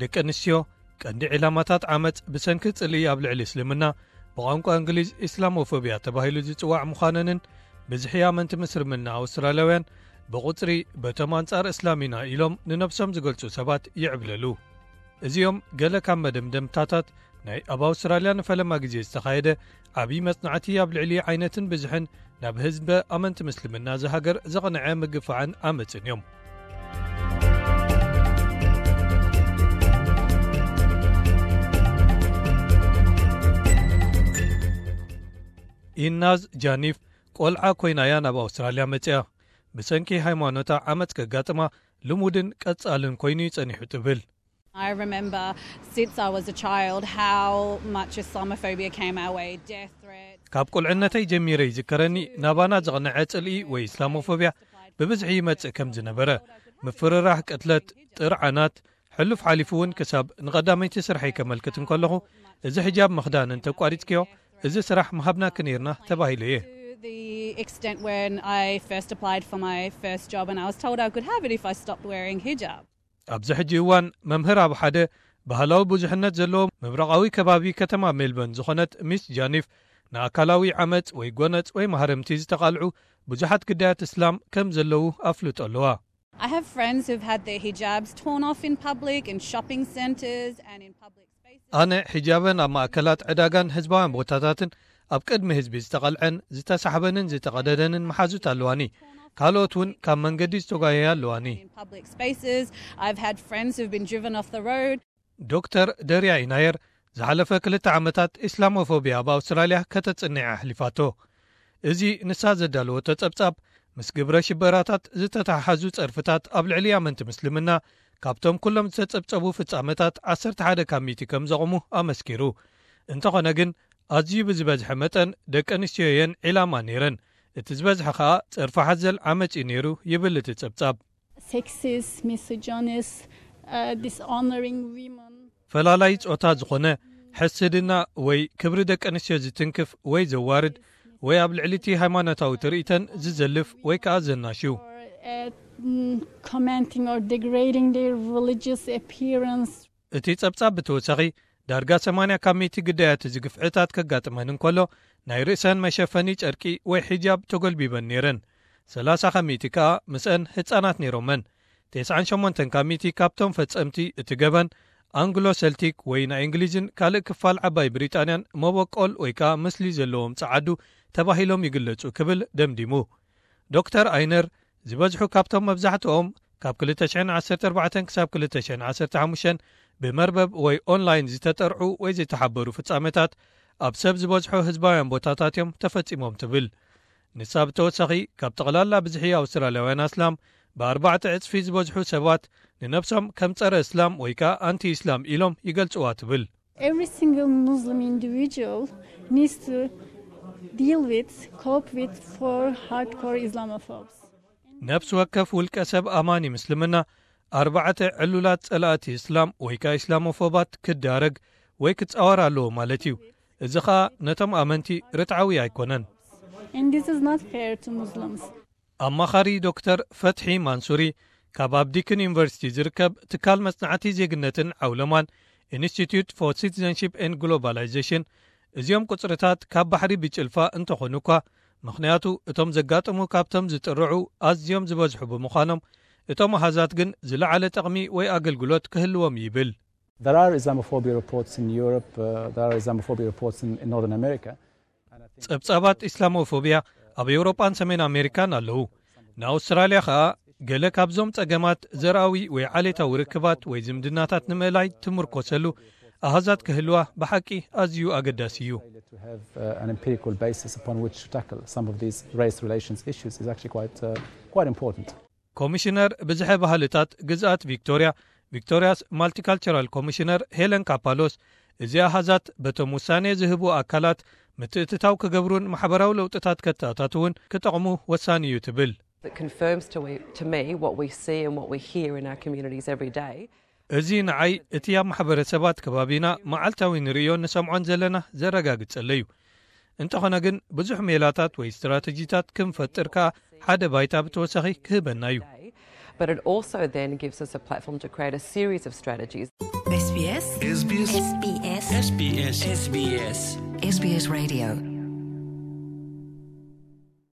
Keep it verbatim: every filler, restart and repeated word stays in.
ደቂ ኣንስትዮ ቀንዲ ዕላማታት ዓመፅ ብሰንኪ ጽልኢ ኣብ ልዕሊ እስልምና ብቋንቋ እንግሊዝ ኢስላሞፎቢያ ተባሂሉ ዝጽዋዕ ምዃነንን ብዝሒ ኣመንቲ ምስልምና ኣውስትራልያውያን ብቁጽሪ በቶም ኣንጻር እስላሚና ኢሎም ንነብሶም ዝገልጹ ሰባት ይዕብለሉ። እዚኦም ገለ ካብ መደምደምታታት ናይ ኣብ ኣውስትራልያ ንፈለማ ግዜ ዝተኻየደ ዓብዪ መጽናዕቲ ኣብ ልዕሊ ዓይነትን ብዝሕን ናብ ህዝበ ኣመንቲ ምስልምና ዝሃገር ዘቕንዐ ምግፋዕን ዓመፅን እዮም። ኢናዝ ጃኒፍ ቆልዓ ኮይናያ ናብ ኣውስትራልያ መጽያ ብሰንኪ ሃይማኖታ ዓመፅ ከጋጥማ ልሙድን ቀጻልን ኮይኑ ይጸኒሑ ትብል። I remember since I was a child how much Islamophobia came our way, death threats. ካብ ቁልዕነተይ ጀሚረ ይዝከረኒ ናባና ዘቕንዐ ጽልኢ ወይ ኢስላሞፎቢያ ብብዝሒ ይመጽእ ከም ዝነበረ ምፍርራሕ ቅትለት ጥርዓናት ሕሉፍ ሓሊፉ እውን ክሳብ ንቐዳመይቲ ስርሐይ ከመልክት እንከለኹ እዚ ሕጃብ ምኽዳን እንተቋሪጽክዮ እዚ ስራሕ መሃብና ክነርና ተባሂለ እየ። The extent when I first applied for my first job and I was told I could have it if I stopped wearing hijab. ኣብዚ ሕጂ እዋን መምህር ኣብ ሓደ ባህላዊ ብዙሕነት ዘለዎ ምብራቃዊ ከባቢ ከተማ ሜልበርን ዝኾነት ሚስ ጃኒፍ ንኣካላዊ ዓመፅ ወይ ጎነፅ ወይ ማህረምቲ ዝተቓልዑ ብዙሓት ግዳያት እስላም ከም ዘለዉ ኣፍልጦ ኣለዋ። I have friends who've had their hijabs torn off in public, in shopping centres and in public spaces. ኣነ ሒጃበን ኣብ ማእከላት ዕዳጋን ህዝባውያን ቦታታትን ኣብ ቅድሚ ህዝቢ ዝተቐልዐን ዝተሳሕበንን ዝተቐደደንን መሓዙት ኣለዋኒ። ካልኦት እውን ካብ መንገዲ ዝተጓየያ ኣለዋኒ። ዶክተር ደርያ ኢናየር ዝሓለፈ ክልተ ዓመታት ኢስላሞፎቢያ ኣብ ኣውስትራልያ ከተጽንዕ ኣሕሊፋቶ። እዚ ንሳ ዘዳለዎ ተጸብጻብ ምስ ግብረ ሽበራታት ዝተተሓሓዙ ጸርፍታት ኣብ ልዕሊ ኣመንቲ ምስልምና ካብቶም ኩሎም ዝተጸብጸቡ ፍጻመታት ዓሰርተ ሓደ ካብ ሚእቲ ከም ዘቕሙ ኣመስኪሩ። እንተኾነ ግን ኣዝዩ ብዝበዝሐ መጠን ደቂ ኣንስትዮ እየን ዒላማ ነይረን። እቲ ዝበዝሐ ኸኣ ጸርፊ ሓዘል ዓመፂ ነይሩ ይብል እቲ ጸብጻብ። ፈላላይ ጾታ ዝኾነ ሕስድና ወይ ክብሪ ደቂ ኣንስትዮ ዝትንክፍ ወይ ዘዋርድ ወይ ኣብ ልዕሊ እቲ ሃይማኖታዊ ትርኢተን ዝዘልፍ ወይ ከዓ ዘናሽው እቲ ጸብጻብ ብተወሳኺ ዳርጋ ሰማንያ ካብ ሚእቲ ግዳያት ዝግፍዕታት ከጋጥመን እንከሎ ናይ ርእሰን መሸፈኒ ጨርቂ ወይ ሒጃብ ተጐልቢበን ነይረን። ሰላሳ ካብ ሚእቲ ከዓ ምስአን ህፃናት ነይሮመን። ቴስዓን ሸሞንተ ካብ ሚእቲ ካብቶም ፈጸምቲ እቲ ገበን ኣንግሎ ሰልቲክ ወይ ናይ እንግሊዝን ካልእ ክፋል ዓባይ ብሪጣንያን መበቆል ወይ ከዓ ምስሊ ዘለዎም ጸዓዱ ተባሂሎም ይግለጹ ክብል ደምዲሙ። ዶክተር ኣይነር ዝበዝሑ ካብቶም መብዛሕትኦም ካብ ክልተ ሽሕን ዓሰርተ ኣርባዕተ ክሳብ ክልተ ሽሕን ዓሰርተ ሓሙሽተ ብመርበብ ወይ ኦንላይን ዝተጠርዑ ወይ ዝተሓበሩ ፍጻመታት ኣብ ሰብ ዝበዝሖ ህዝባውያን ቦታታት እዮም ተፈጺሞም ትብል። ንሳ ብተወሳኺ ካብ ጠቕላላ ብዝሒ ኣውስትራልያውያን እስላም ብኣርባዕተ ዕጽፊ ዝበዝሑ ሰባት ንነብሶም ከም ጸረ እስላም ወይ ከዓ ኣንቲ እስላም ኢሎም ይገልጽዋ ትብል። Every single Muslim individual needs to deal with, cope with for hardcore Islamophobes. ነብስ ወከፍ ውልቀ ሰብ ኣማኒ ምስልምና ኣርባዕተ ዕሉላት ጸላእቲ እስላም ወይ ከዓ ኢስላሞፎባት ክዳረግ ወይ ክጻወር ኣለዎ ማለት እዩ። እዚ ኸኣ ነቶም ኣመንቲ ርትዓዊ ኣይኮነን። And this is not fair to Muslims. ኣማኻሪ ዶክተር ፈትሒ ማንሱሪ ካብ ኣብዲክን ዩኒቨርሲቲ ዝርከብ ትካል መጽናዕቲ ዜግነትን ዓውለማን ኢንስቲትዩት ፎር ሲቲዘንሺፕ ኤንድ ግሎባላይዜሽን እዚኦም ቁጽርታት ካብ ባሕሪ ብጭልፋ እንተኾኑ እኳ ምኽንያቱ እቶም ዘጋጥሙ ካብቶም ዝጥርዑ ኣዝዮም ዝበዝሑ ብምዃኖም እቶም ኣሃዛት ግን ዝለዓለ ጠቕሚ ወይ ኣገልግሎት ክህልዎም ይብል። There are Islamophobia reports in Europe, uh, there are Islamophobia reports in, in Northern America. ጸብጻባት ኢስላሞፎቢያ ኣብ ኤውሮጳን ሰሜን ኣሜሪካን ኣለዉ። ንኣውስትራልያ ኸኣ ገለ ካብዞም ጸገማት ዘርኣዊ ወይ ዓሌታዊ ርክባት ወይ ዝምድናታት ንምእላይ ትምርኮሰሉ ኣሃዛት ክህልዋ ብሓቂ ኣዝዩ ኣገዳሲ እዩ። To have uh, an empirical basis upon which to tackle some of these race relations issues is actually quite, uh, quite important. ኮሚሽነር ብዝሐ ባህልታት ግዝኣት ቪክቶሪያ ቪክቶሪያስ ማልቲካልቸራል ኮሚሽነር ሄለን ካፓሎስ እዚ ኣሃዛት በቶም ውሳኔ ዝህቡ ኣካላት ምትእትታው ክገብሩን ማሕበራዊ ለውጥታት ከተኣታትውን ክጠቕሙ ወሳኒ እዩ ትብል። It confirms to, we, to me what we see and what we hear in our communities every day. እዚ ንዓይ እቲ ኣብ ማሕበረሰባት ከባቢና መዓልታዊ ንሪዮ ንሰምዖን ዘለና ዘረጋግጸለ እዩ። እንተኾነ ግን ብዙሕ ሜላታት ወይ ስትራቴጂታት ክንፈጥር ከዓ ሓደ ባይታ ብተወሳኺ ክህበና እዩ። But it also then gives us a platform to create a series of strategies. SBS SBS SBS SBS SBS SBS Radio